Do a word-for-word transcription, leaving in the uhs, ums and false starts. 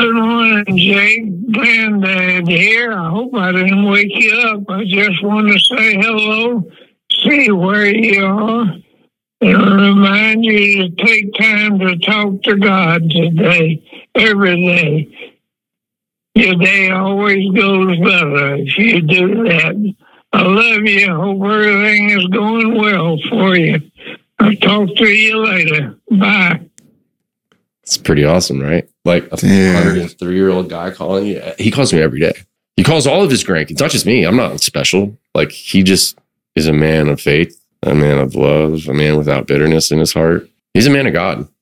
Good morning, Jake. Granddad here. I hope I didn't wake you up. I just want to say hello, see where you are, and remind you to take time to talk to God today, every day. Your day always goes better if you do that. I love you. Hope everything is going well for you. I'll talk to you later. Bye. It's pretty awesome, right? Like a one hundred three year old guy calling you. He calls me every day. He calls all of his grandkids, not just me. I'm not special. Like, he just is a man of faith, a man of love, a man without bitterness in his heart. He's a man of God.